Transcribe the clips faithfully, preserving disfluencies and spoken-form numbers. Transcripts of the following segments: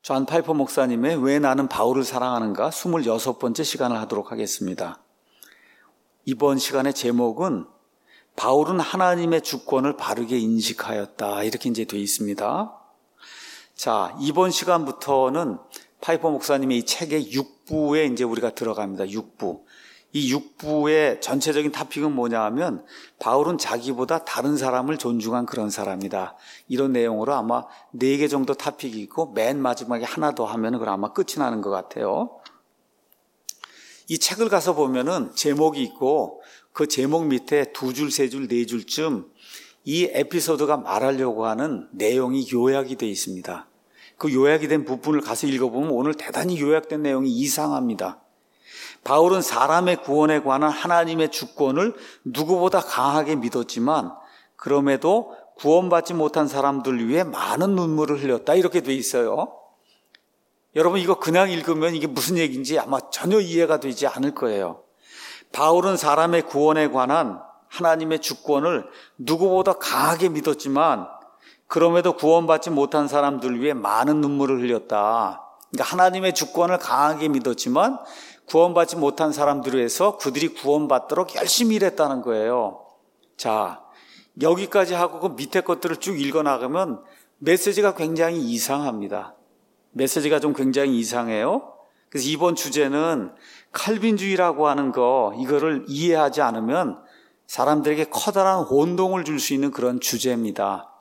존 파이퍼 목사님의 왜 나는 바울을 사랑하는가 스물여섯 번째 시간을 하도록 하겠습니다. 이번 시간의 제목은 바울은 하나님의 주권을 바르게 인식하였다, 이렇게 이제 되어 있습니다. 자, 이번 시간부터는 파이퍼 목사님의 이 책의 육 부에 이제 우리가 들어갑니다. 육 부. 이 육 부의 전체적인 토픽은 뭐냐 하면 바울은 자기보다 다른 사람을 존중한 그런 사람이다. 이런 내용으로 아마 네 개 정도 토픽이 있고 맨 마지막에 하나 더 하면 그럼 아마 끝이 나는 것 같아요. 이 책을 가서 보면은 제목이 있고 그 제목 밑에 두 줄, 세 줄, 네 줄쯤 이 에피소드가 말하려고 하는 내용이 요약이 되어 있습니다. 그 요약이 된 부분을 가서 읽어보면 오늘 대단히 요약된 내용이 이상합니다. 바울은 사람의 구원에 관한 하나님의 주권을 누구보다 강하게 믿었지만 그럼에도 구원받지 못한 사람들 위해 많은 눈물을 흘렸다, 이렇게 돼 있어요. 여러분, 이거 그냥 읽으면 이게 무슨 얘기인지 아마 전혀 이해가 되지 않을 거예요. 바울은 사람의 구원에 관한 하나님의 주권을 누구보다 강하게 믿었지만 그럼에도 구원받지 못한 사람들 위해 많은 눈물을 흘렸다. 그러니까 하나님의 주권을 강하게 믿었지만 구원받지 못한 사람들을 위해서 그들이 구원받도록 열심히 일했다는 거예요. 자, 여기까지 하고 그 밑에 것들을 쭉 읽어나가면 메시지가 굉장히 이상합니다. 메시지가 좀 굉장히 이상해요. 그래서 이번 주제는 칼빈주의라고 하는 거, 이거를 이해하지 않으면 사람들에게 커다란 혼동을 줄 수 있는 그런 주제입니다.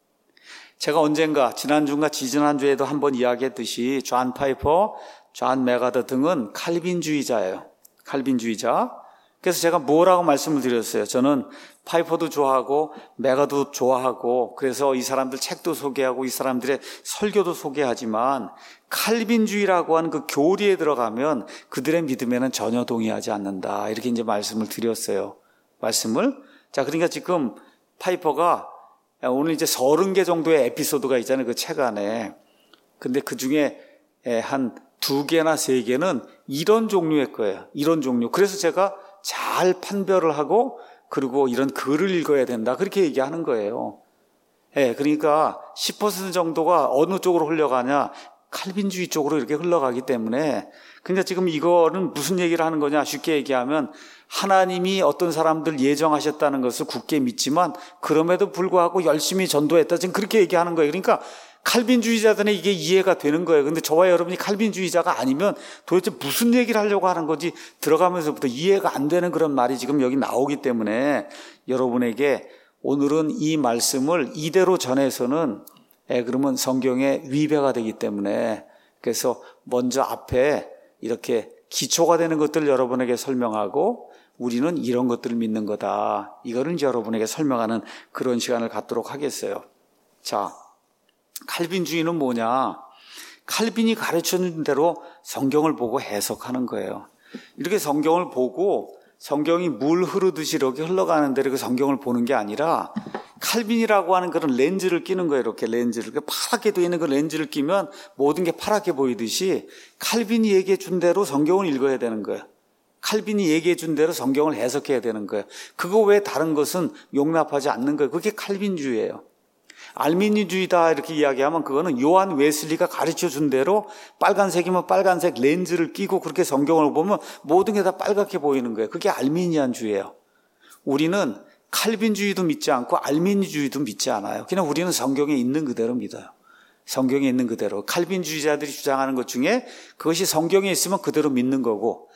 제가 언젠가 지난주인가 지지난주에도 한번 이야기했듯이 존 파이퍼, 존 맥아더 등은 칼빈주의자예요. 칼빈주의자. 그래서 제가 뭐라고 말씀을 드렸어요. 저는 파이퍼도 좋아하고 맥아더도 좋아하고 그래서 이 사람들 책도 소개하고 이 사람들의 설교도 소개하지만 칼빈주의라고 하는 그 교리에 들어가면 그들의 믿음에는 전혀 동의하지 않는다, 이렇게 이제 말씀을 드렸어요. 말씀을. 자, 그러니까 지금 파이퍼가 오늘 이제 서른 개 정도의 에피소드가 있잖아요, 그 책 안에. 근데 그 중에 한 두 개나 세 개는 이런 종류의 거예요. 이런 종류. 그래서 제가 잘 판별을 하고 그리고 이런 글을 읽어야 된다, 그렇게 얘기하는 거예요. 예, 그러니까 십 퍼센트 정도가 어느 쪽으로 흘러가냐, 칼빈주의 쪽으로 이렇게 흘러가기 때문에. 그러니까 지금 이거는 무슨 얘기를 하는 거냐, 쉽게 얘기하면 하나님이 어떤 사람들 예정하셨다는 것을 굳게 믿지만 그럼에도 불구하고 열심히 전도했다, 지금 그렇게 얘기하는 거예요. 그러니까 칼빈주의자들은 이게 이해가 되는 거예요. 근데 저와 여러분이 칼빈주의자가 아니면 도대체 무슨 얘기를 하려고 하는 건지 들어가면서부터 이해가 안 되는 그런 말이 지금 여기 나오기 때문에 여러분에게 오늘은 이 말씀을 이대로 전해서는 예, 그러면 성경에 위배가 되기 때문에 그래서 먼저 앞에 이렇게 기초가 되는 것들을 여러분에게 설명하고 우리는 이런 것들을 믿는 거다, 이거를 이제 여러분에게 설명하는 그런 시간을 갖도록 하겠어요. 자, 칼빈주의는 뭐냐? 칼빈이 가르쳐준 대로 성경을 보고 해석하는 거예요. 이렇게 성경을 보고 성경이 물 흐르듯이 이렇게 흘러가는 대로 그 성경을 보는 게 아니라 칼빈이라고 하는 그런 렌즈를 끼는 거예요. 이렇게 렌즈를. 파랗게 되어 있는 그 렌즈를 끼면 모든 게 파랗게 보이듯이 칼빈이 얘기해 준 대로 성경을 읽어야 되는 거예요. 칼빈이 얘기해 준 대로 성경을 해석해야 되는 거예요. 그거 외에 다른 것은 용납하지 않는 거예요. 그게 칼빈주의예요. 알미니주의다 이렇게 이야기하면 그거는 요한 웨슬리가 가르쳐 준 대로 빨간색이면 빨간색 렌즈를 끼고 그렇게 성경을 보면 모든 게 다 빨갛게 보이는 거예요. 그게 알미니안주의예요. 우리는 칼빈주의도 믿지 않고 알미니주의도 믿지 않아요. 그냥 우리는 성경에 있는 그대로 믿어요. 성경에 있는 그대로. 칼빈주의자들이 주장하는 것 중에 그것이 성경에 있으면 그대로 믿는 거고,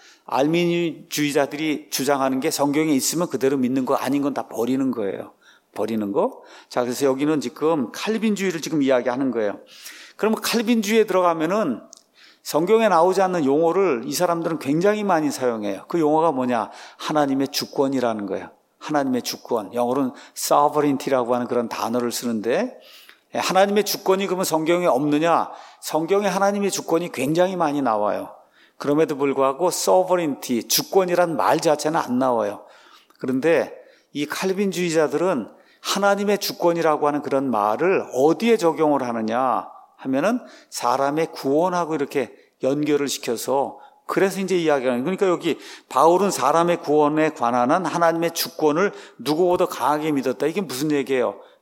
알미니주의자들이 주장하는 게 성경에 있으면 그대로 믿는 거 아닌 건 다 버리는 거예요. 버리는 거. 자, 그래서 여기는 지금 칼빈주의를 지금 이야기하는 거예요. 그러면 칼빈주의에 들어가면은 성경에 나오지 않는 용어를 이 사람들은 굉장히 많이 사용해요. 그 용어가 뭐냐? 하나님의 주권이라는 거예요. 하나님의 주권. 영어로는 sovereignty라고 하는 그런 단어를 쓰는데, 하나님의 주권이 그러면 성경에 없느냐? 성경에 하나님의 주권이 굉장히 많이 나와요. 그럼에도 불구하고 sovereignty, 주권이란 말 자체는 안 나와요. 그런데 이 칼빈주의자들은 하나님의 주권이라고 하는 그런 말을 어디에 적용을 하느냐 하면은 사람의 구원하고 이렇게 연결을 시켜서, 그래서 이제 이야기하는, 그러니까 여기 바울은 사람의 구원에 관한 하나님의 주권을 누구보다 강하게 믿었다. 이게 무슨 얘기예요?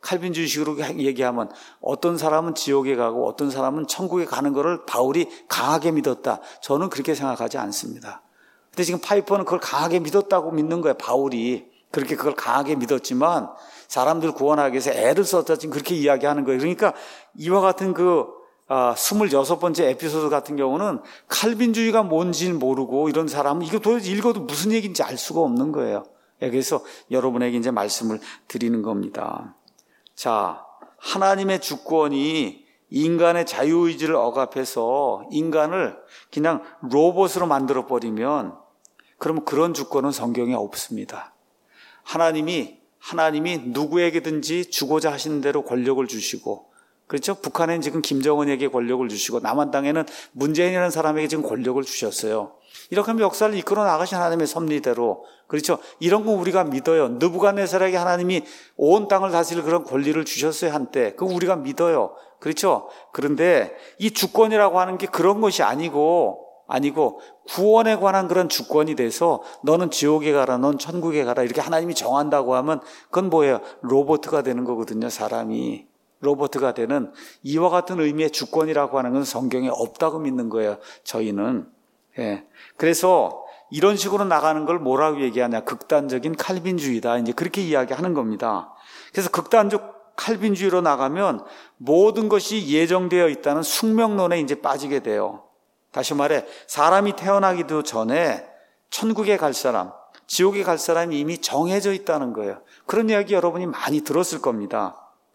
칼빈주의식으로 얘기하면 어떤 사람은 지옥에 가고 어떤 사람은 천국에 가는 것을 바울이 강하게 믿었다. 저는 그렇게 생각하지 않습니다. 근데 지금 파이퍼는 그걸 강하게 믿었다고 믿는 거예요. 바울이 그렇게 그걸 강하게 믿었지만 사람들 구원하기 위해서 애를 썼다 지금 그렇게 이야기하는 거예요. 그러니까 이와 같은 그 아, 스물여섯 번째 에피소드 같은 경우는 칼빈주의가 뭔지 모르고 이런 사람은 이거 도대체 읽어도 무슨 얘기인지 알 수가 없는 거예요. 그래서 여러분에게 이제 말씀을 드리는 겁니다. 자, 하나님의 주권이 인간의 자유의지를 억압해서 인간을 그냥 로봇으로 만들어버리면 그러면 그런 주권은 성경에 없습니다. 하나님이, 하나님이 누구에게든지 주고자 하시는 대로 권력을 주시고, 그렇죠? 북한에는 지금 김정은에게 권력을 주시고 남한 땅에는 문재인이라는 사람에게 지금 권력을 주셨어요. 이렇게 하면 역사를 이끌어 나가신 하나님의 섭리대로, 그렇죠? 이런 거 우리가 믿어요. 느부갓네살에게 하나님이 온 땅을 다스릴 그런 권리를 주셨어요, 한때. 그거 우리가 믿어요. 그렇죠? 그런데 이 주권이라고 하는 게 그런 것이 아니고 아니고 구원에 관한 그런 주권이 돼서 너는 지옥에 가라, 넌 천국에 가라 이렇게 하나님이 정한다고 하면 그건 뭐예요? 로봇가 되는 거거든요, 사람이. 로봇가 되는 이와 같은 의미의 주권이라고 하는 건 성경에 없다고 믿는 거예요, 저희는. 예. 그래서 이런 식으로 나가는 걸 뭐라고 얘기하냐? 극단적인 칼빈주의다. 이제 그렇게 이야기하는 겁니다. 그래서 극단적 칼빈주의로 나가면 모든 것이 예정되어 있다는 숙명론에 이제 빠지게 돼요. 다시 말해, 사람이 태어나기도 전에 천국에 갈 사람, 지옥에 갈 사람이 이미 정해져 있다는 거예요. 그런 이야기 여러분이 많이 들었을 겁니다.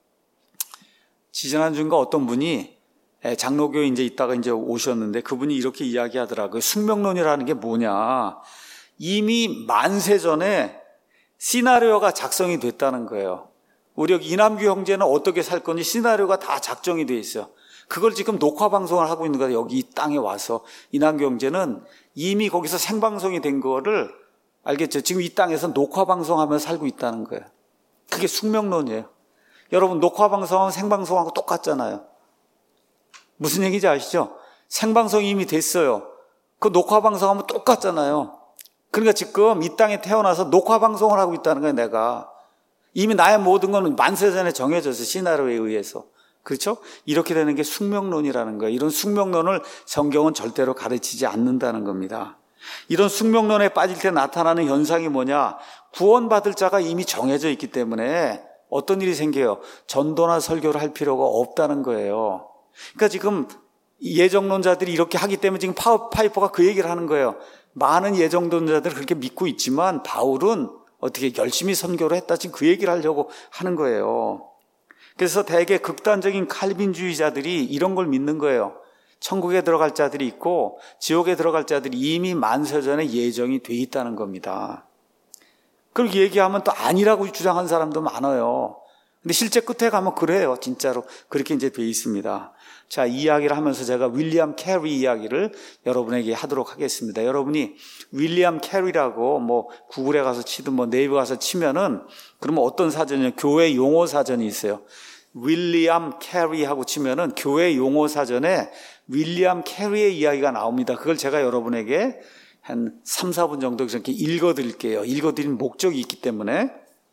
지지난주인가 어떤 분이 장로교에 이제 있다가 이제 오셨는데 그분이 이렇게 이야기하더라고요. 숙명론이라는 게 뭐냐. 이미 만세 전에 시나리오가 작성이 됐다는 거예요. 우리 여기 이남규 형제는 어떻게 살 건지 시나리오가 다 작정이 돼 있어요. 그걸 지금 녹화 방송을 하고 있는 거예요. 여기 이 땅에 와서. 이남규 형제는 이미 거기서 생방송이 된 거를 알겠죠? 지금 이 땅에서 녹화 방송하면서 살고 있다는 거예요. 그게 숙명론이에요. 여러분 녹화 방송하면 생방송하고 똑같잖아요. 무슨 얘기인지 아시죠? 생방송이 이미 됐어요. 그 녹화 방송하면 똑같잖아요. 그러니까 지금 이 땅에 태어나서 녹화 방송을 하고 있다는 거예요, 내가. 이미 나의 모든 건 만세 전에 정해져서 시나리오에 의해서. 그렇죠? 이렇게 되는 게 숙명론이라는 거예요. 이런 숙명론을 성경은 절대로 가르치지 않는다는 겁니다. 이런 숙명론에 빠질 때 나타나는 현상이 뭐냐? 구원받을 자가 이미 정해져 있기 때문에 어떤 일이 생겨요? 전도나 설교를 할 필요가 없다는 거예요. 그러니까 지금 예정론자들이 이렇게 하기 때문에 지금 파이퍼가 그 얘기를 하는 거예요. 많은 예정론자들을 그렇게 믿고 있지만 바울은 어떻게 열심히 선교를 했다. 지금 그 얘기를 하려고 하는 거예요. 그래서 대개 극단적인 칼빈주의자들이 이런 걸 믿는 거예요. 천국에 들어갈 자들이 있고 지옥에 들어갈 자들이 이미 만세 전에 예정이 돼 있다는 겁니다. 그렇게 얘기하면 또 아니라고 주장한 사람도 많아요. 근데 실제 끝에 가면 그래요. 진짜로 그렇게 이제 돼 있습니다. 자, 이 이야기를 하면서 제가 윌리엄 캐리 이야기를 여러분에게 하도록 하겠습니다. 여러분이 윌리엄 캐리라고 뭐 구글에 가서 치든 뭐 네이버 가서 치면은 그러면 어떤 사전이요? 교회 용어 사전이 있어요. 윌리엄 캐리하고 치면은 교회 용어 사전에 윌리엄 캐리의 이야기가 나옵니다. 그걸 제가 여러분에게 한 삼, 사 분 정도 이렇게 읽어드릴게요. 읽어드린 목적이 있기 때문에.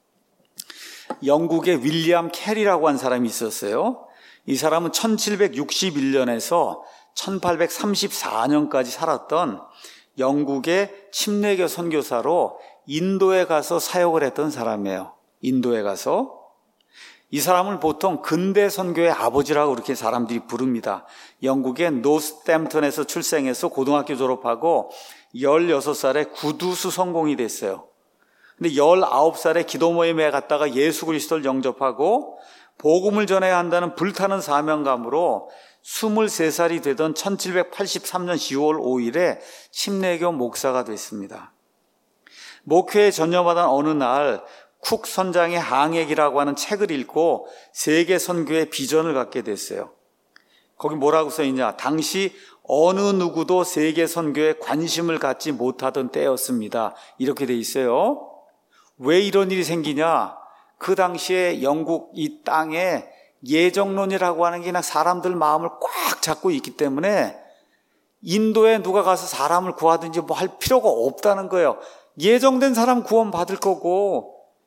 영국의 윌리엄 캐리라고 한 사람이 있었어요. 이 사람은 천칠백육십일 년에서 천팔백삼십사 년까지 살았던 영국의 침례교 선교사로 인도에 가서 사역을 했던 사람이에요. 인도에 가서. 이 사람을 보통 근대 선교의 아버지라고 그렇게 사람들이 부릅니다. 영국의 노스댐프턴에서 출생해서 고등학교 졸업하고 열여섯 살에 구두수 성공이 됐어요. 근데 열아홉 살에 기도 모임에 갔다가 예수 그리스도를 영접하고 복음을 전해야 한다는 불타는 사명감으로 스물세 살이 되던 천칠백팔십삼 년 시월 오일에 침례교 목사가 됐습니다. 목회에 전념하던 어느 날 쿡 선장의 항해기라고 하는 책을 읽고 세계 선교의 비전을 갖게 됐어요. 거기 뭐라고 써있냐? 당시 어느 누구도 세계 선교에 관심을 갖지 못하던 때였습니다. 이렇게 돼 있어요. 왜 이런 일이 생기냐? 그 당시에 영국 이 땅에 예정론이라고 하는 게 그냥 사람들 마음을 꽉 잡고 있기 때문에 인도에 누가 가서 사람을 구하든지 뭐 할 필요가 없다는 거예요. 예정된 사람 구원 받을 거고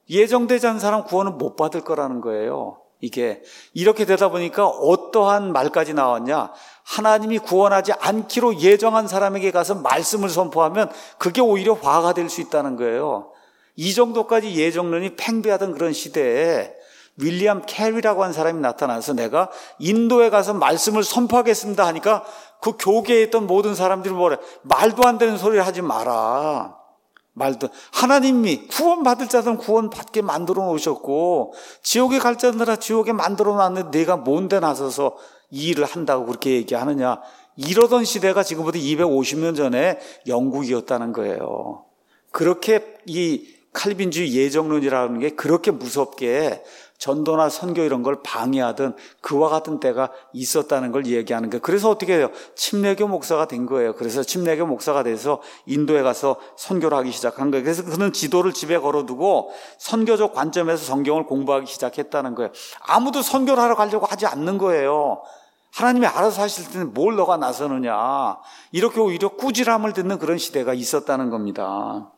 예정되지 않은 사람 구원은 못 받을 거라는 거예요. 이게 이렇게 되다 보니까 어떠한 말까지 나왔냐? 하나님이 구원하지 않기로 예정한 사람에게 가서 말씀을 선포하면 그게 오히려 화가 될 수 있다는 거예요. 이 정도까지 예정론이 팽배하던 그런 시대에 윌리엄 캐리라고 한 사람이 나타나서 내가 인도에 가서 말씀을 선포하겠습니다 하니까 그 교계에 있던 모든 사람들이 뭐래? 말도 안 되는 소리를 하지 마라. 말도 하나님이 구원받을 자들은 구원받게 만들어 놓으셨고 지옥에 갈 자들은 지옥에 만들어 놨는데 내가 뭔데 나서서 이 일을 한다고 그렇게 얘기하느냐. 이러던 시대가 지금부터 이백오십 년 전에 영국이었다는 거예요. 그렇게 이 칼빈주의 예정론이라는 게 그렇게 무섭게 전도나 선교 이런 걸 방해하던 그와 같은 때가 있었다는 걸 얘기하는 거예요. 그래서 어떻게 해요? 침례교 목사가 된 거예요. 그래서 침례교 목사가 돼서 인도에 가서 선교를 하기 시작한 거예요. 그래서 그는 지도를 집에 걸어두고 선교적 관점에서 성경을 공부하기 시작했다는 거예요. 아무도 선교를 하러 가려고 하지 않는 거예요. 하나님이 알아서 하실 때는 뭘 너가 나서느냐. 이렇게 오히려 꾸지람을 듣는 그런 시대가 있었다는 겁니다.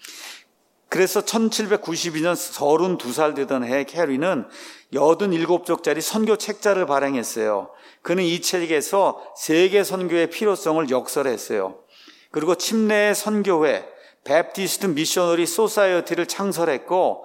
그래서 천칠백구십이 년 서른두 살 되던 해 캐리는 팔십칠 쪽짜리 선교 책자를 발행했어요. 그는 이 책에서 세계 선교의 필요성을 역설했어요. 그리고 침례의 선교회, 베프티스트 미셔너리 소사이어티를 창설했고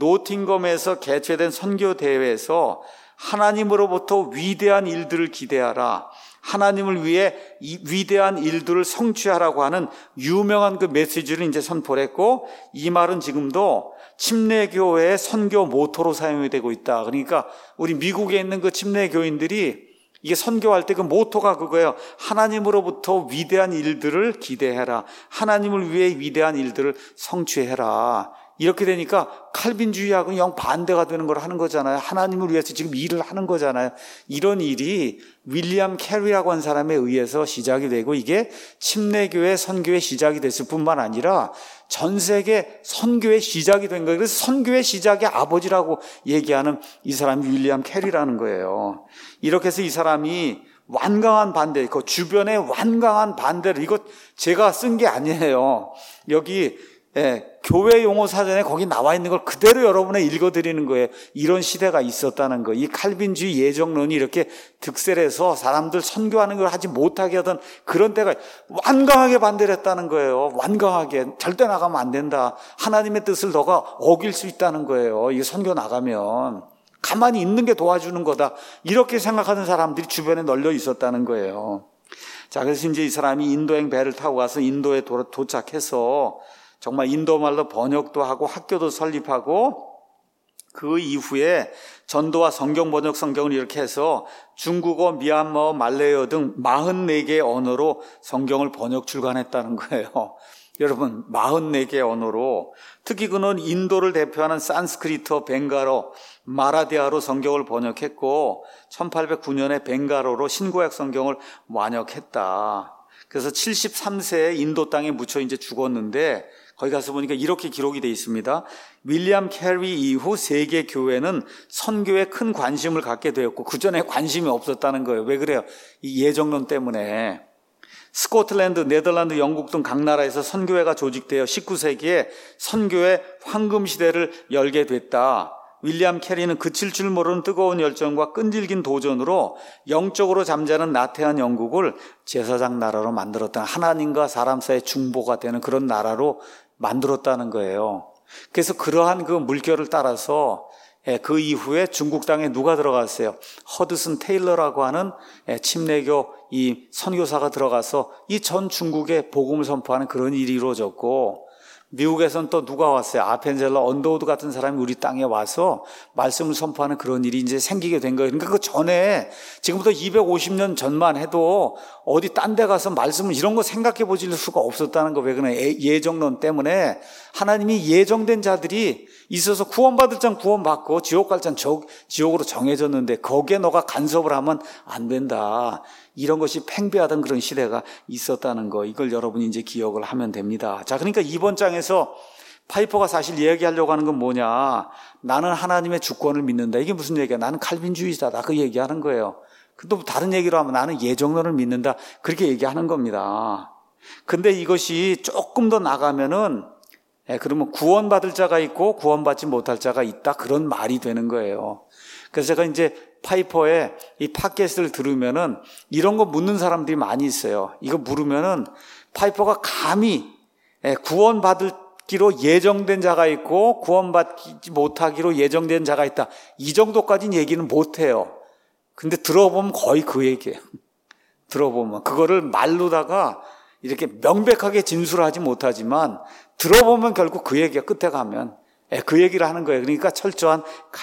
노팅검에서 개최된 선교 대회에서 하나님으로부터 위대한 일들을 기대하라. 하나님을 위해 이 위대한 일들을 성취하라고 하는 유명한 그 메시지를 이제 선포를 했고 이 말은 지금도 침례교회의 선교 모토로 사용이 되고 있다. 그러니까 우리 미국에 있는 그 침례교인들이 이게 선교할 때 그 모토가 그거예요. 하나님으로부터 위대한 일들을 기대해라. 하나님을 위해 위대한 일들을 성취해라. 이렇게 되니까 칼빈주의하고는 영 반대가 되는 걸 하는 거잖아요. 하나님을 위해서 지금 일을 하는 거잖아요. 이런 일이 윌리엄 캐리라고 한 사람에 의해서 시작이 되고 이게 침례교회 선교의 시작이 됐을 뿐만 아니라 전 세계 선교의 시작이 된 거예요. 그래서 선교의 시작의 아버지라고 얘기하는 이 사람이 윌리엄 캐리라는 거예요. 이렇게 해서 이 사람이 완강한 반대, 그 주변에 완강한 반대를, 이거 제가 쓴 게 아니에요. 여기 예, 교회 용어 사전에 거기 나와 있는 걸 그대로 여러분에 읽어드리는 거예요. 이런 시대가 있었다는 거. 이 칼빈주의 예정론이 이렇게 득세해서 사람들 선교하는 걸 하지 못하게 하던 그런 때가 완강하게 반대를 했다는 거예요. 완강하게. 절대 나가면 안 된다. 하나님의 뜻을 너가 어길 수 있다는 거예요. 이 선교 나가면. 가만히 있는 게 도와주는 거다. 이렇게 생각하는 사람들이 주변에 널려 있었다는 거예요. 자, 그래서 이제 이 사람이 인도행 배를 타고 가서 인도에 도, 도착해서 정말 인도말로 번역도 하고 학교도 설립하고 그 이후에 전도와 성경 번역 성경을 이렇게 해서 중국어, 미얀마어, 말레이어 등 사십사 개의 언어로 성경을 번역 출간했다는 거예요. 여러분, 사십사 개의 언어로 특히 그는 인도를 대표하는 산스크리트어, 벵갈어, 마라데아로 성경을 번역했고 천팔백구 년에 벵갈어로 신구약 성경을 완역했다. 그래서 칠십삼 세에 인도 땅에 묻혀 이제 죽었는데 거기 가서 보니까 이렇게 기록이 되어 있습니다. 윌리엄 캐리 이후 세계 교회는 선교에 큰 관심을 갖게 되었고 그 전에 관심이 없었다는 거예요. 왜 그래요? 이 예정론 때문에. 스코틀랜드, 네덜란드, 영국 등 각 나라에서 선교회가 조직되어 십구 세기에 선교의 황금 시대를 열게 됐다. 윌리엄 캐리는 그칠 줄 모르는 뜨거운 열정과 끈질긴 도전으로 영적으로 잠자는 나태한 영국을 제사장 나라로 만들었다. 하나님과 사람 사이의 중보가 되는 그런 나라로 만들었다는 거예요. 그래서 그러한 그 물결을 따라서 그 이후에 중국 땅에 누가 들어갔어요? 허드슨 테일러라고 하는 침례교 이 선교사가 들어가서 이 전 중국에 복음을 선포하는 그런 일이 이루어졌고 미국에서는 또 누가 왔어요? 아펜젤러 언더우드 같은 사람이 우리 땅에 와서 말씀을 선포하는 그런 일이 이제 생기게 된 거예요. 그러니까 그 전에 지금부터 이백오십 년 전만 해도 어디 딴 데 가서 말씀을 이런 거 생각해 보실 수가 없었다는 거. 왜 그러냐? 예정론 때문에 하나님이 예정된 자들이 있어서 구원받을 자는 구원받고 지옥 갈 자는 지옥으로 정해졌는데 거기에 너가 간섭을 하면 안 된다. 이런 것이 팽배하던 그런 시대가 있었다는 거. 이걸 여러분이 이제 기억을 하면 됩니다. 자, 그러니까 이번 장에서 파이퍼가 사실 이야기하려고 하는 건 뭐냐. 나는 하나님의 주권을 믿는다. 이게 무슨 얘기야? 나는 칼빈주의자다. 그 얘기하는 거예요. 또 다른 얘기로 하면 나는 예정론을 믿는다. 그렇게 얘기하는 겁니다. 근데 이것이 조금 더 나가면은 예, 그러면 구원받을 자가 있고 구원받지 못할 자가 있다. 그런 말이 되는 거예요. 그래서 제가 이제 파이퍼의 이 팟캐스트를 들으면은 이런 거 묻는 사람들이 많이 있어요. 이거 물으면은 파이퍼가 감히 예, 구원받기로 예정된 자가 있고 구원받지 못하기로 예정된 자가 있다. 이 정도까지는 얘기는 못해요. 근데 들어보면 거의 그 얘기예요. 들어보면 그거를 말로다가 이렇게 명백하게 진술하지 못하지만 들어보면 결국 그 얘기가 끝에 가면 그 얘기를 하는 거예요. 그러니까 철저한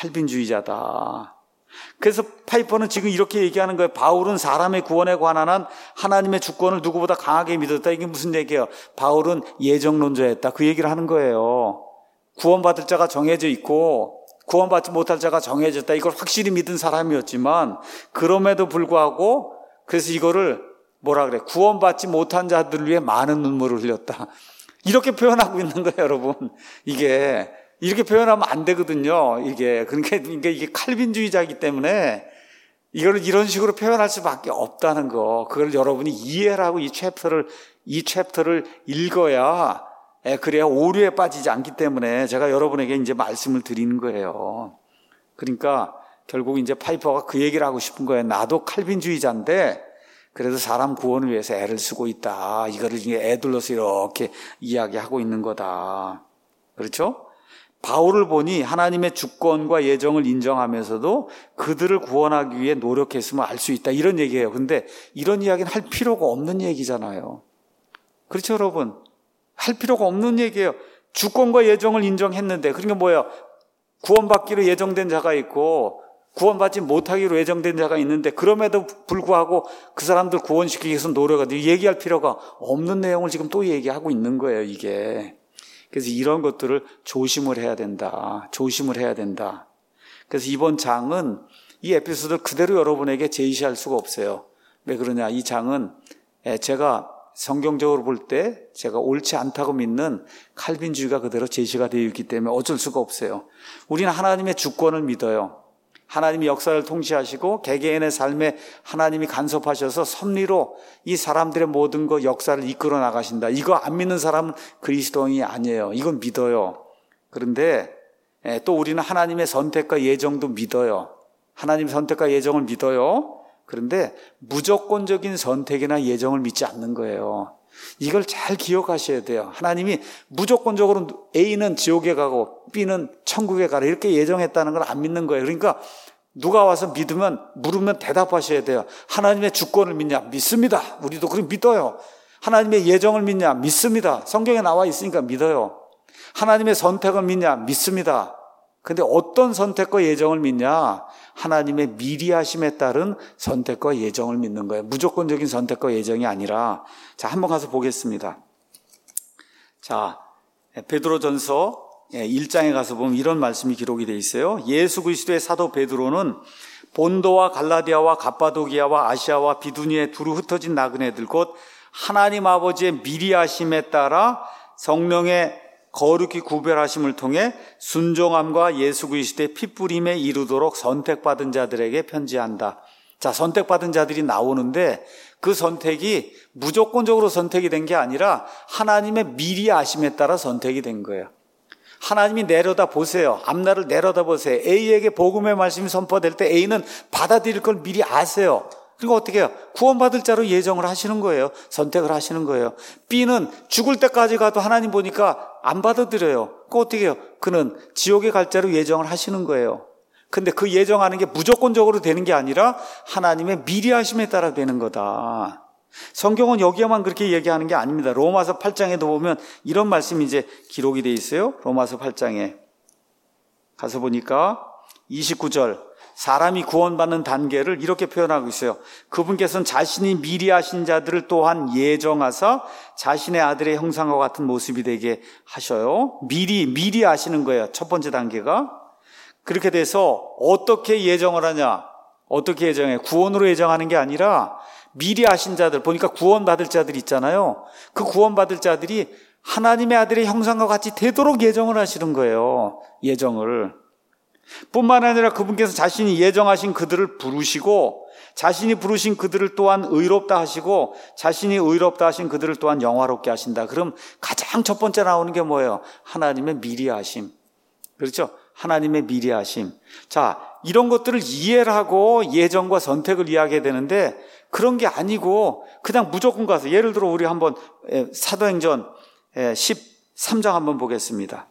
칼빈주의자다. 그래서 파이퍼는 지금 이렇게 얘기하는 거예요. 바울은 사람의 구원에 관한 한 하나님의 주권을 누구보다 강하게 믿었다. 이게 무슨 얘기예요? 바울은 예정론자였다. 그 얘기를 하는 거예요. 구원받을 자가 정해져 있고 구원받지 못할 자가 정해졌다. 이걸 확실히 믿은 사람이었지만 그럼에도 불구하고 그래서 이거를 뭐라 그래? 구원받지 못한 자들을 위해 많은 눈물을 흘렸다. 이렇게 표현하고 있는 거예요, 여러분. 이게 이렇게 표현하면 안 되거든요. 이게 그러니까 이게 칼빈주의자이기 때문에 이거를 이런 식으로 표현할 수밖에 없다는 거. 그걸 여러분이 이해를 하고 이 챕터를 이 챕터를 읽어야 그래야 오류에 빠지지 않기 때문에 제가 여러분에게 이제 말씀을 드리는 거예요. 그러니까 결국 이제 파이퍼가 그 얘기를 하고 싶은 거예요. 나도 칼빈주의자인데 그래도 사람 구원을 위해서 애를 쓰고 있다. 이거를 애들로서 이렇게 이야기하고 있는 거다. 그렇죠? 바울을 보니 하나님의 주권과 예정을 인정하면서도 그들을 구원하기 위해 노력했으면 알 수 있다. 이런 얘기예요. 근데 이런 이야기는 할 필요가 없는 얘기잖아요. 그렇죠, 여러분? 할 필요가 없는 얘기예요. 주권과 예정을 인정했는데 그러니까 뭐예요? 구원받기로 예정된 자가 있고 구원받지 못하기로 예정된 자가 있는데 그럼에도 불구하고 그 사람들 구원시키기 위해서 노력하는데 얘기할 필요가 없는 내용을 지금 또 얘기하고 있는 거예요, 이게. 그래서 이런 것들을 조심을 해야 된다. 조심을 해야 된다. 그래서 이번 장은 이 에피소드를 그대로 여러분에게 제시할 수가 없어요. 왜 그러냐? 이 장은 제가 성경적으로 볼 때 제가 옳지 않다고 믿는 칼빈주의가 그대로 제시가 되어 있기 때문에 어쩔 수가 없어요. 우리는 하나님의 주권을 믿어요. 하나님이 역사를 통치하시고 개개인의 삶에 하나님이 간섭하셔서 섭리로 이 사람들의 모든 것 역사를 이끌어 나가신다. 이거 안 믿는 사람은 그리스도인이 아니에요. 이건 믿어요. 그런데 또 우리는 하나님의 선택과 예정도 믿어요. 하나님의 선택과 예정을 믿어요. 그런데 무조건적인 선택이나 예정을 믿지 않는 거예요. 이걸 잘 기억하셔야 돼요. 하나님이 무조건적으로 A는 지옥에 가고 B는 천국에 가라 이렇게 예정했다는 걸 안 믿는 거예요. 그러니까 누가 와서 믿으면 물으면 대답하셔야 돼요. 하나님의 주권을 믿냐? 믿습니다. 우리도 그렇게 믿어요. 하나님의 예정을 믿냐? 믿습니다. 성경에 나와 있으니까 믿어요. 하나님의 선택을 믿냐? 믿습니다. 근데 어떤 선택과 예정을 믿냐? 하나님의 미리 하심에 따른 선택과 예정을 믿는 거예요. 무조건적인 선택과 예정이 아니라. 자, 한번 가서 보겠습니다. 자, 베드로전서 일 장에 가서 보면 이런 말씀이 기록이 되어 있어요. 예수 그리스도의 사도 베드로는 본도와 갈라디아와 갑바도기아와 아시아와 비두니에 두루 흩어진 나그네들 곧 하나님 아버지의 미리 하심에 따라 성령의 거룩히 구별하심을 통해 순종함과 예수 그리스도의 핏부림에 이르도록 선택받은 자들에게 편지한다. 자, 선택받은 자들이 나오는데 그 선택이 무조건적으로 선택이 된 게 아니라 하나님의 미리 아심에 따라 선택이 된 거예요. 하나님이 내려다 보세요. 앞날을 내려다 보세요. A에게 복음의 말씀이 선포될 때 A는 받아들일 걸 미리 아세요. 그리고 어떻게 해요? 구원받을 자로 예정을 하시는 거예요. 선택을 하시는 거예요. B는 죽을 때까지 가도 하나님 보니까 안 받아들여요. 그거 어떻게 해요? 그는 지옥에 갈 자로 예정을 하시는 거예요. 근데 그 예정하는 게 무조건적으로 되는 게 아니라 하나님의 미리 하심에 따라 되는 거다. 성경은 여기에만 그렇게 얘기하는 게 아닙니다. 로마서 팔 장에도 보면 이런 말씀이 이제 기록이 돼 있어요. 로마서 팔 장에 가서 보니까 이십구 절 사람이 구원받는 단계를 이렇게 표현하고 있어요. 그분께서는 자신이 미리 하신 자들을 또한 예정하사 자신의 아들의 형상과 같은 모습이 되게 하셔요. 미리 미리 하시는 거예요. 첫 번째 단계가. 그렇게 돼서 어떻게 예정을 하냐? 어떻게 예정해? 구원으로 예정하는 게 아니라 미리 하신 자들, 보니까 구원받을 자들 있잖아요. 그 구원받을 자들이 하나님의 아들의 형상과 같이 되도록 예정을 하시는 거예요. 예정을. 뿐만 아니라 그분께서 자신이 예정하신 그들을 부르시고 자신이 부르신 그들을 또한 의롭다 하시고 자신이 의롭다 하신 그들을 또한 영화롭게 하신다. 그럼 가장 첫 번째 나오는 게 뭐예요? 하나님의 미리하심. 그렇죠? 하나님의 미리하심. 자, 이런 것들을 이해를 하고 예정과 선택을 이야기해야 되는데 그런 게 아니고 그냥 무조건 가서, 예를 들어 우리 한번 사도행전 십삼 장 한번 보겠습니다.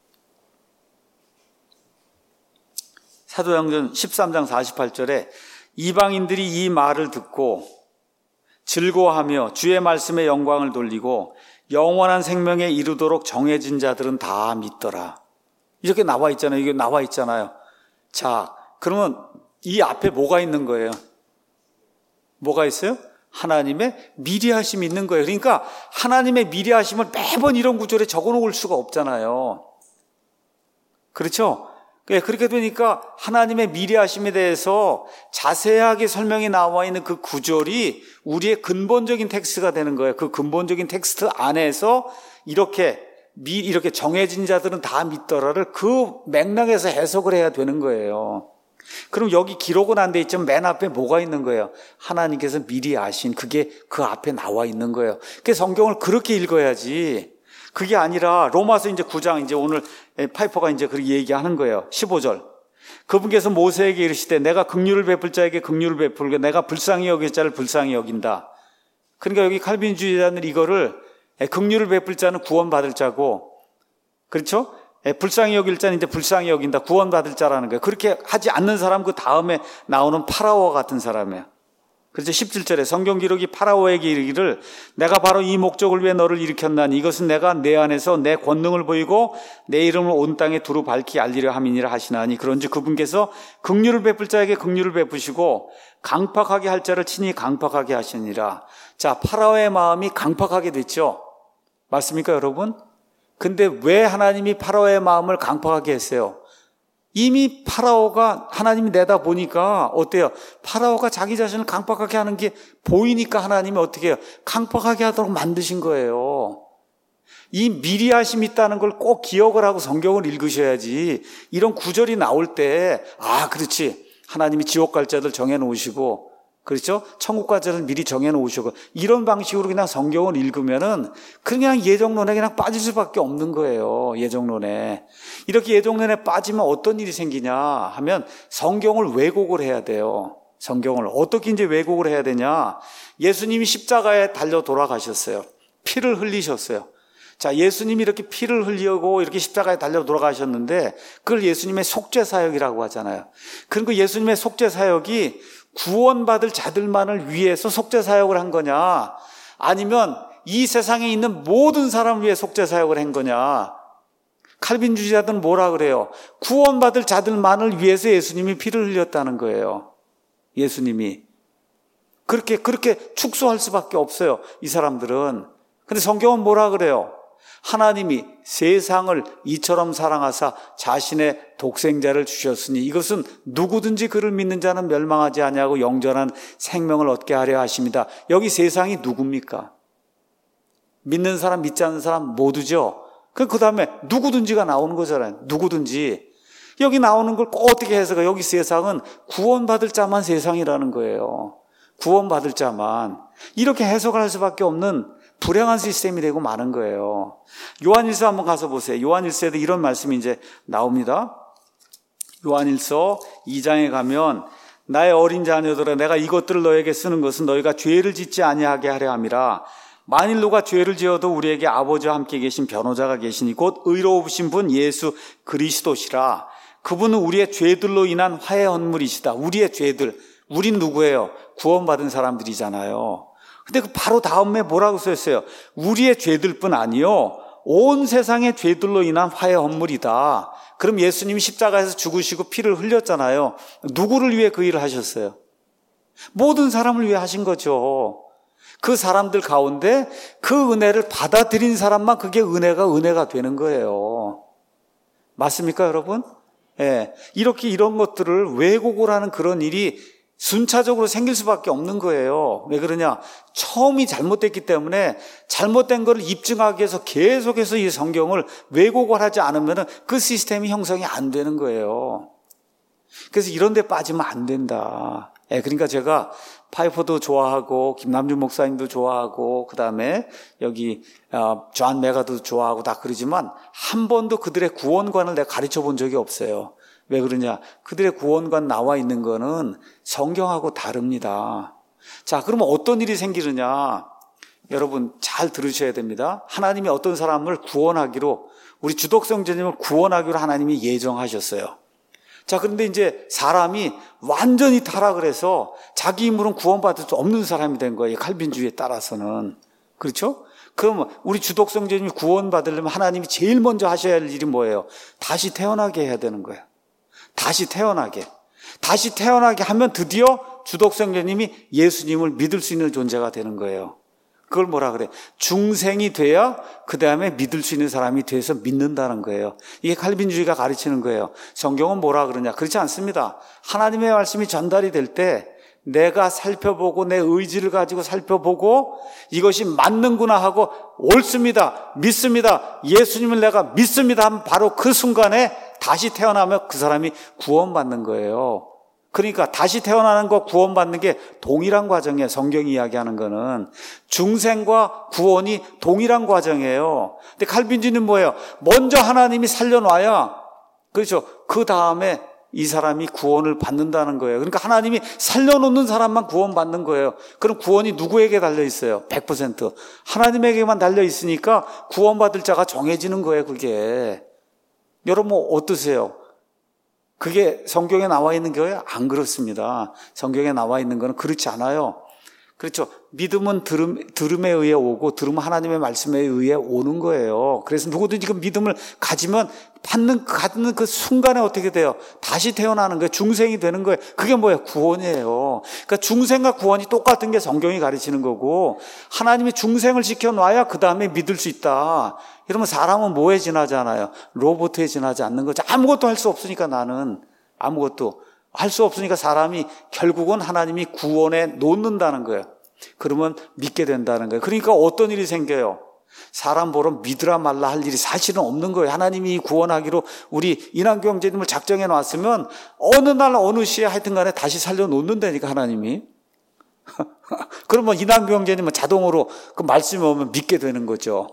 사도행전 십삼 장 사십팔 절에 이방인들이 이 말을 듣고 즐거워하며 주의 말씀에 영광을 돌리고 영원한 생명에 이르도록 정해진 자들은 다 믿더라. 이렇게 나와 있잖아요. 이게 나와 있잖아요. 자, 그러면 이 앞에 뭐가 있는 거예요? 뭐가 있어요? 하나님의 미리하심이 있는 거예요. 그러니까 하나님의 미리하심을 매번 이런 구절에 적어놓을 수가 없잖아요. 그렇죠? 그렇게 되니까 하나님의 미리하심에 대해서 자세하게 설명이 나와 있는 그 구절이 우리의 근본적인 텍스트가 되는 거예요. 그 근본적인 텍스트 안에서 이렇게 미, 이렇게 정해진 자들은 다 믿더라를 그 맥락에서 해석을 해야 되는 거예요. 그럼 여기 기록은 안 돼 있지만 맨 앞에 뭐가 있는 거예요? 하나님께서 미리 아신 그게 그 앞에 나와 있는 거예요. 그 성경을 그렇게 읽어야지. 그게 아니라 로마서 이제 구 장 이제 오늘 파이퍼가 이제 그렇게 얘기하는 거예요. 십오 절. 그분께서 모세에게 이르시되 내가 긍휼을 베풀 자에게 긍휼을 베풀고 내가 불쌍히 여길 자를 불쌍히 여긴다. 그러니까 여기 칼빈주의자는 이거를 긍휼을 베풀 자는 구원받을 자고, 그렇죠? 불쌍히 여길 자는 이제 불쌍히 여긴다. 구원받을 자라는 거예요. 그렇게 하지 않는 사람 그 다음에 나오는 파라오와 같은 사람이에요. 그래서 십칠 절에 성경 기록이 파라오에게 이르기를 내가 바로 이 목적을 위해 너를 일으켰나니 이것은 내가 내 안에서 내 권능을 보이고 내 이름을 온 땅에 두루 밝히 알리려 함이니라 하시나니 그런즉 그분께서 긍휼을 베풀 자에게 긍휼을 베푸시고 강팍하게 할 자를 친히 강팍하게 하시니라. 자, 파라오의 마음이 강팍하게 됐죠. 맞습니까, 여러분? 근데 왜 하나님이 파라오의 마음을 강팍하게 했어요? 이미 파라오가 하나님이 내다 보니까 어때요? 파라오가 자기 자신을 강팍하게 하는 게 보이니까 하나님이 어떻게 해요? 강팍하게 하도록 만드신 거예요. 이 미리하심이 있다는 걸 꼭 기억을 하고 성경을 읽으셔야지 이런 구절이 나올 때 아, 그렇지. 하나님이 지옥 갈 자들 정해놓으시고, 그렇죠? 천국 갈 자들 미리 정해놓으시고, 이런 방식으로 그냥 성경을 읽으면은 그냥 예정론에 그냥 빠질 수밖에 없는 거예요. 예정론에. 이렇게 예정론에 빠지면 어떤 일이 생기냐 하면 성경을 왜곡을 해야 돼요. 성경을 어떻게 이제 왜곡을 해야 되냐? 예수님이 십자가에 달려 돌아가셨어요. 피를 흘리셨어요. 자, 예수님이 이렇게 피를 흘리고 이렇게 십자가에 달려 돌아가셨는데 그걸 예수님의 속죄 사역이라고 하잖아요. 그리고 예수님의 속죄 사역이 구원받을 자들만을 위해서 속죄 사역을 한 거냐, 아니면 이 세상에 있는 모든 사람을 위해 속죄 사역을 한 거냐? 칼빈주의자들은 뭐라 그래요? 구원받을 자들만을 위해서 예수님이 피를 흘렸다는 거예요. 예수님이. 그렇게, 그렇게 축소할 수밖에 없어요. 이 사람들은. 근데 성경은 뭐라 그래요? 하나님이 세상을 이처럼 사랑하사 자신의 독생자를 주셨으니 이것은 누구든지 그를 믿는 자는 멸망하지 아니하고 영전한 생명을 얻게 하려 하십니다. 여기 세상이 누굽니까? 믿는 사람, 믿지 않는 사람 모두죠. 그 다음에 누구든지가 나오는 거잖아요. 누구든지. 여기 나오는 걸 꼭 어떻게 해석해요? 여기 세상은 구원받을 자만 세상이라는 거예요. 구원받을 자만. 이렇게 해석을 할 수밖에 없는 불행한 시스템이 되고 마는 거예요. 요한일서 한번 가서 보세요. 요한일서에도 이런 말씀이 이제 나옵니다. 요한일서 이 장에 가면 나의 어린 자녀들아 내가 이것들을 너에게 쓰는 것은 너희가 죄를 짓지 아니하게 하려 함이라. 만일 누가 죄를 지어도 우리에게 아버지와 함께 계신 변호자가 계시니 곧 의로우신 분 예수 그리스도시라. 그분은 우리의 죄들로 인한 화해 헌물이시다. 우리의 죄들. 우린 누구예요? 구원받은 사람들이잖아요. 근데 그 바로 다음에 뭐라고 써있어요? 우리의 죄들뿐 아니요 온 세상의 죄들로 인한 화해 헌물이다. 그럼 예수님이 십자가에서 죽으시고 피를 흘렸잖아요. 누구를 위해 그 일을 하셨어요? 모든 사람을 위해 하신 거죠. 그 사람들 가운데 그 은혜를 받아들인 사람만 그게 은혜가 은혜가 되는 거예요. 맞습니까, 여러분? 예. 이렇게 이런 것들을 왜곡을 하는 그런 일이 순차적으로 생길 수밖에 없는 거예요. 왜 그러냐? 처음이 잘못됐기 때문에 잘못된 것을 입증하기 위해서 계속해서 이 성경을 왜곡을 하지 않으면 그 시스템이 형성이 안 되는 거예요. 그래서 이런 데 빠지면 안 된다. 예, 그러니까 제가 파이퍼도 좋아하고 김남준 목사님도 좋아하고 그다음에 여기 어, 존 메가도 좋아하고 다 그러지만 한 번도 그들의 구원관을 내가 가르쳐 본 적이 없어요. 왜 그러냐? 그들의 구원관 나와 있는 거는 성경하고 다릅니다. 자, 그러면 어떤 일이 생기느냐? 여러분 잘 들으셔야 됩니다. 하나님이 어떤 사람을 구원하기로, 우리 주독성제님을 구원하기로 하나님이 예정하셨어요. 자, 그런데 이제 사람이 완전히 타락을 해서 자기 힘으로는 구원받을 수 없는 사람이 된 거예요. 칼빈주의에 따라서는. 그렇죠? 그러면 우리 주독성제님이 구원받으려면 하나님이 제일 먼저 하셔야 할 일이 뭐예요? 다시 태어나게 해야 되는 거예요. 다시 태어나게. 다시 태어나게 하면 드디어 주독성제님이 예수님을 믿을 수 있는 존재가 되는 거예요. 그걸 뭐라 그래? 중생이 돼야 그 다음에 믿을 수 있는 사람이 돼서 믿는다는 거예요. 이게 칼빈주의가 가르치는 거예요. 성경은 뭐라 그러냐? 그렇지 않습니다. 하나님의 말씀이 전달이 될 때 내가 살펴보고 내 의지를 가지고 살펴보고 이것이 맞는구나 하고 옳습니다, 믿습니다, 예수님을 내가 믿습니다 하면 바로 그 순간에 다시 태어나면 그 사람이 구원받는 거예요. 그러니까 다시 태어나는 거 구원받는 게 동일한 과정이에요. 성경이 이야기하는 거는 중생과 구원이 동일한 과정이에요. 근데 칼빈주의는 뭐예요? 먼저 하나님이 살려놔야, 그렇죠, 그 다음에 이 사람이 구원을 받는다는 거예요. 그러니까 하나님이 살려놓는 사람만 구원받는 거예요. 그럼 구원이 누구에게 달려있어요? 백 퍼센트 하나님에게만 달려있으니까 구원받을 자가 정해지는 거예요. 그게 여러분 어떠세요? 그게 성경에 나와 있는 거예요? 안 그렇습니다. 성경에 나와 있는 거는 그렇지 않아요. 그렇죠. 믿음은 들음, 들음에 의해 오고 들음은 하나님의 말씀에 의해 오는 거예요. 그래서 누구든지 그 믿음을 가지면 받는, 갖는 그 순간에 어떻게 돼요? 다시 태어나는 거예요. 중생이 되는 거예요. 그게 뭐예요? 구원이에요. 그러니까 중생과 구원이 똑같은 게 성경이 가르치는 거고, 하나님이 중생을 지켜놔야 그 다음에 믿을 수 있다. 이러면 사람은 뭐에 지나잖아요? 로봇에 지나지 않는 거죠. 아무것도 할 수 없으니까 나는 아무것도 할 수 없으니까 사람이 결국은 하나님이 구원에 놓는다는 거예요. 그러면 믿게 된다는 거예요. 그러니까 어떤 일이 생겨요? 사람 보러 믿으라 말라 할 일이 사실은 없는 거예요. 하나님이 구원하기로 우리 이남규 형제님을 작정해 놨으면 어느 날 어느 시에 하여튼 간에 다시 살려놓는다니까 하나님이. 그러면 이남규 형제님은 자동으로 그 말씀이 오면 믿게 되는 거죠.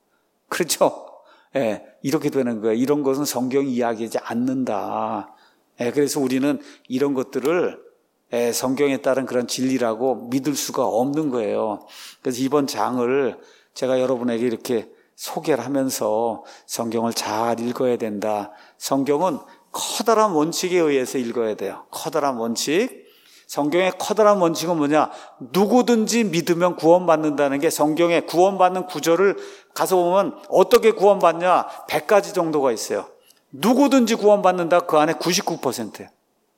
그렇죠? 예, 이렇게 되는 거예요. 이런 것은 성경이 이야기하지 않는다. 예, 그래서 우리는 이런 것들을 예, 성경에 따른 그런 진리라고 믿을 수가 없는 거예요. 그래서 이번 장을 제가 여러분에게 이렇게 소개를 하면서 성경을 잘 읽어야 된다. 성경은 커다란 원칙에 의해서 읽어야 돼요. 커다란 원칙. 성경의 커다란 원칙은 뭐냐? 누구든지 믿으면 구원받는다는 게 성경의 구원받는 구절을 가서 보면 어떻게 구원받냐? 백 가지 정도가 있어요. 누구든지 구원받는다. 그 안에 구십구 퍼센트예요.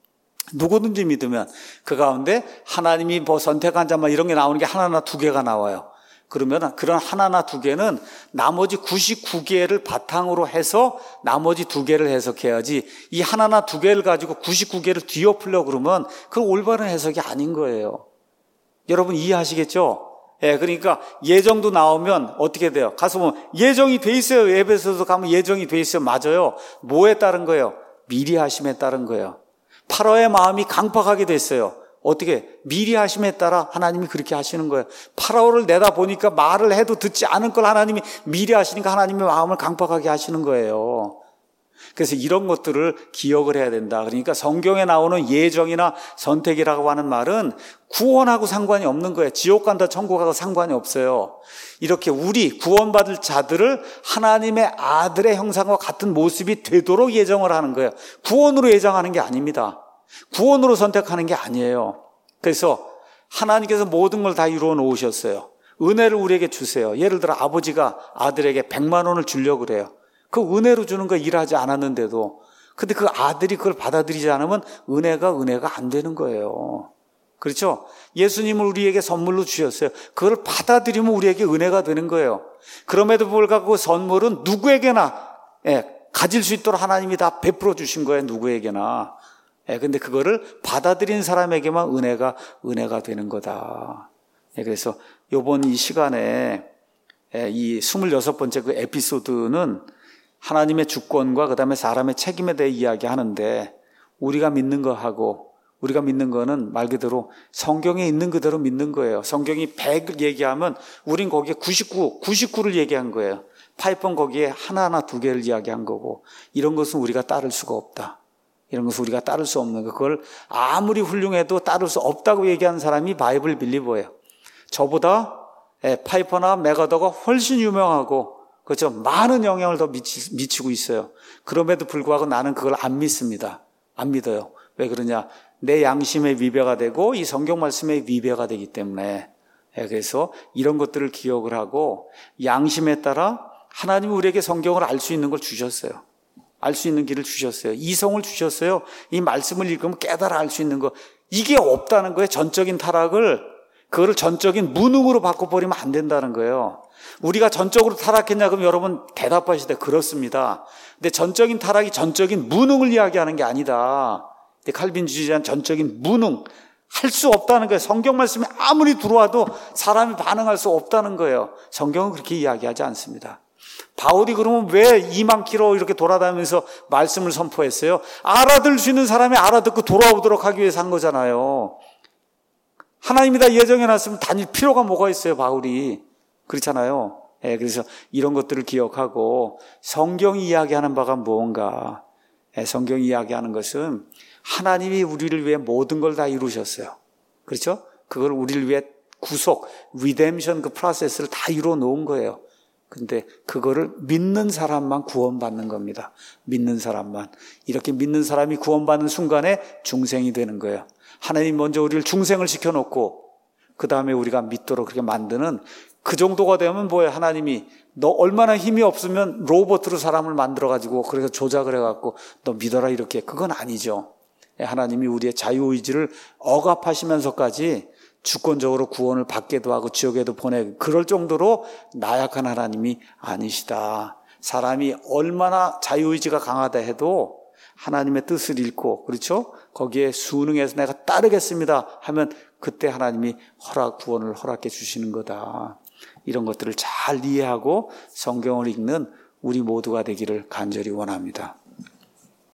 누구든지 믿으면 그 가운데 하나님이 뭐 선택한 자만 이런 게 나오는 게 하나나 두 개가 나와요. 그러면 그런 하나나 두 개는 나머지 구십구 개를 바탕으로 해서 나머지 두 개를 해석해야지, 이 하나나 두 개를 가지고 구십구 개를 뒤엎으려고 그러면 그건 올바른 해석이 아닌 거예요. 여러분 이해하시겠죠? 예, 그러니까 예정도 나오면 어떻게 돼요? 가서 보면 예정이 돼 있어요. 에베소서 가면 예정이 돼 있어요. 맞아요. 뭐에 따른 거예요? 미리 하심에 따른 거예요. 파라오의 마음이 강팍하게 됐어요. 어떻게? 미리 하심에 따라 하나님이 그렇게 하시는 거예요. 파라오를 내다보니까 말을 해도 듣지 않을 걸 하나님이 미리 하시니까 하나님의 마음을 강팍하게 하시는 거예요. 그래서 이런 것들을 기억을 해야 된다. 그러니까 성경에 나오는 예정이나 선택이라고 하는 말은 구원하고 상관이 없는 거예요. 지옥 간다 천국하고 상관이 없어요. 이렇게 우리 구원받을 자들을 하나님의 아들의 형상과 같은 모습이 되도록 예정을 하는 거예요. 구원으로 예정하는 게 아닙니다. 구원으로 선택하는 게 아니에요. 그래서 하나님께서 모든 걸 다 이루어 놓으셨어요. 은혜를 우리에게 주세요. 예를 들어 아버지가 아들에게 백만 원을 주려고 그래요. 그 은혜로 주는 거 일하지 않았는데도. 근데 그 아들이 그걸 받아들이지 않으면 은혜가 은혜가 안 되는 거예요. 그렇죠? 예수님을 우리에게 선물로 주셨어요. 그걸 받아들이면 우리에게 은혜가 되는 거예요. 그럼에도 불구하고 그 선물은 누구에게나 예, 가질 수 있도록 하나님이 다 베풀어 주신 거예요. 누구에게나. 예, 근데 그거를 받아들인 사람에게만 은혜가 은혜가 되는 거다. 예, 그래서 이번 이 시간에 예, 이 스물여섯 번째 그 에피소드는 하나님의 주권과 그 다음에 사람의 책임에 대해 이야기하는데, 우리가 믿는 거하고 우리가 믿는 거는 말 그대로 성경에 있는 그대로 믿는 거예요. 성경이 백 얘기하면 우린 거기에 구십구, 구십구를 얘기한 거예요. 파이폰 거기에 하나하나 두 개를 이야기한 거고, 이런 것은 우리가 따를 수가 없다. 이런 것은 우리가 따를 수 없는 거. 그걸 아무리 훌륭해도 따를 수 없다고 얘기하는 사람이 바이블 빌리버예요. 저보다 파이퍼나 메가더가 훨씬 유명하고, 그렇죠? 많은 영향을 더 미치, 미치고 있어요. 그럼에도 불구하고 나는 그걸 안 믿습니다. 안 믿어요. 왜 그러냐? 내 양심의 위배가 되고 이 성경 말씀의 위배가 되기 때문에. 그래서 이런 것들을 기억을 하고 양심에 따라 하나님이 우리에게 성경을 알 수 있는 걸 주셨어요. 알 수 있는 길을 주셨어요. 이성을 주셨어요. 이 말씀을 읽으면 깨달아 알 수 있는 거. 이게 없다는 거예요. 전적인 타락을. 그거를 전적인 무능으로 바꿔버리면 안 된다는 거예요. 우리가 전적으로 타락했냐? 그럼 여러분 대답하실 때 그렇습니다. 근데 전적인 타락이 전적인 무능을 이야기하는 게 아니다. 칼빈주의자는 전적인 무능, 할 수 없다는 거예요. 성경 말씀이 아무리 들어와도 사람이 반응할 수 없다는 거예요. 성경은 그렇게 이야기하지 않습니다. 바울이 그러면 왜 이만 킬로 이렇게 돌아다니면서 말씀을 선포했어요? 알아들 수 있는 사람이 알아듣고 돌아오도록 하기 위해서 한 거잖아요. 하나님이 다 예정해놨으면 다닐 필요가 뭐가 있어요, 바울이. 그렇잖아요. 예, 그래서 이런 것들을 기억하고 성경이 이야기하는 바가 무언가. 예, 성경이 이야기하는 것은 하나님이 우리를 위해 모든 걸 다 이루셨어요. 그렇죠? 그걸 우리를 위해 구속, 리뎀션 그 프로세스를 다 이루어 놓은 거예요. 근데 그거를 믿는 사람만 구원받는 겁니다. 믿는 사람만. 이렇게 믿는 사람이 구원받는 순간에 중생이 되는 거예요. 하나님 먼저 우리를 중생을 시켜놓고 그 다음에 우리가 믿도록 그렇게 만드는, 그 정도가 되면 뭐예요? 하나님이 너 얼마나 힘이 없으면 로봇으로 사람을 만들어가지고 그래서 조작을 해갖고 너 믿어라 이렇게. 그건 아니죠. 하나님이 우리의 자유의지를 억압하시면서까지 주권적으로 구원을 받게도 하고 지옥에도 보내고 그럴 정도로 나약한 하나님이 아니시다. 사람이 얼마나 자유의지가 강하다 해도 하나님의 뜻을 읽고, 그렇죠? 거기에 순응해서 내가 따르겠습니다 하면 그때 하나님이 허락, 구원을 허락해 주시는 거다. 이런 것들을 잘 이해하고 성경을 읽는 우리 모두가 되기를 간절히 원합니다.